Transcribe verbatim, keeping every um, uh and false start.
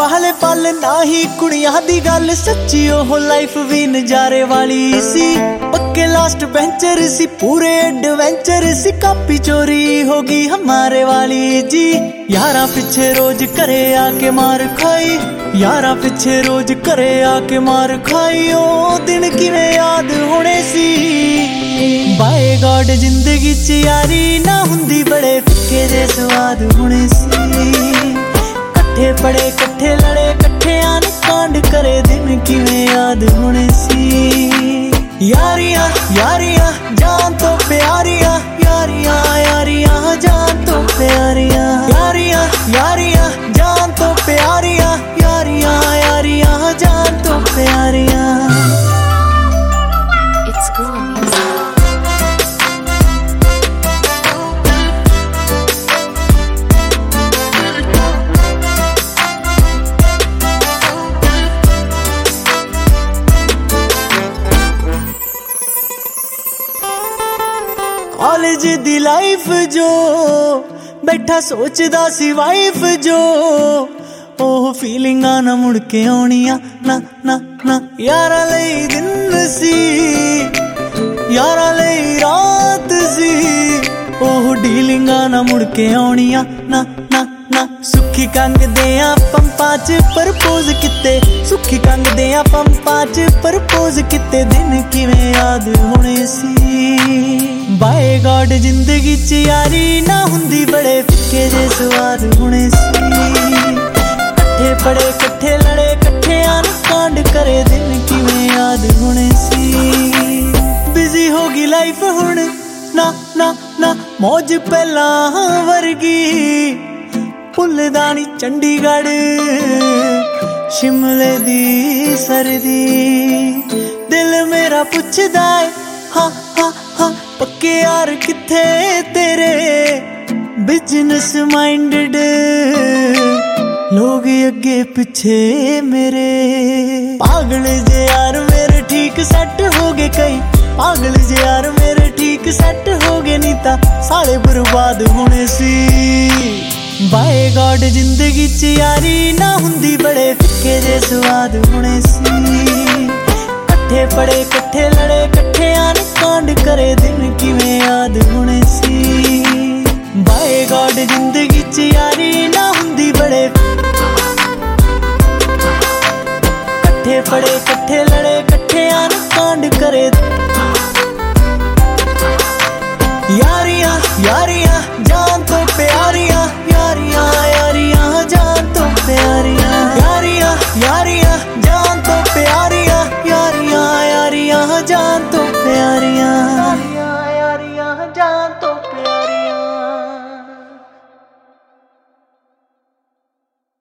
वाले पल ना ही कुड़ियां दी गल सच्ची ओह लाइफ भी नजारे वाली सी पक्के लास्ट बेंचर सी पूरे एडवेंचर सी कापी चोरी होगी हमारे वाली जी यारा पीछे रोज करे आके मार खाई यारा पीछे रोज करे आके मार खाई ओ दिन किवें याद होने सी बाय गॉड जिंदगी च यारी ना हुंदी बड़े फिक्के जे स्वाद होने सी कट्ठे पड़े कट्ठे लड़े कट्ठियां ने कांड करे दिन किवें याद होने सी यारियां यारियां जान तो प्यारियां यारियां यारियां जान तो प्यारियां यारियां यारियां जान तो प्यारियां यारियां यारियां जान तो प्यारियां It's cool. College the life जो बैठा सोचदा सी वाइफ जो ओह फीलिंगां ना मुड़ के आउणियां ना ना ना यारा लई दिन सी यारा लई रात सी ओह डीलिंगां ना मुड़ के आउणियां ना ना ना सुखी कंग देआं पंपां च प्रपोज किते सुखी कंग देआं पंपां च प्रपोज किते दिन किवें याद होने सी बाय गॉड जिंदगी च यारी ना हुंदी बड़े फिक्के जे स्वाद होने सी कट्ठे पड़े कट्ठे लड़े कट्ठियां ने कांड करे दिन किवें याद होने सी बिजी होगी लाइफ हुण ना ना ना मौज पहला वर्गी भुलदा नी चंडीगढ़ शिमले दी सर्दी दिल मेरा पुछदा है हाँ हाँ हाँ पक्के यार किथे तेरे बिजनेस माइंडेड लोग अगे पीछे मेरे पागल जे यार मेरे ठीक सेट हो गए कई पागल जे यार मेरे ठीक सेट हो गए नी ता साले बर्बाद होने सी बाय गॉड जिंदगी च यारी ना हुंदी बड़े फिक्के जे स्वाद होने सी कट्ठे पड़े कट्ठे लड़े कट्ठियां ने कांड करे दिन किवें याद होने सी बाय गॉड जिंदगी च यारी ना हुंदी बड़े कट्ठे पड़े कट्ठे लड़े कट्ठियां ने कांड करे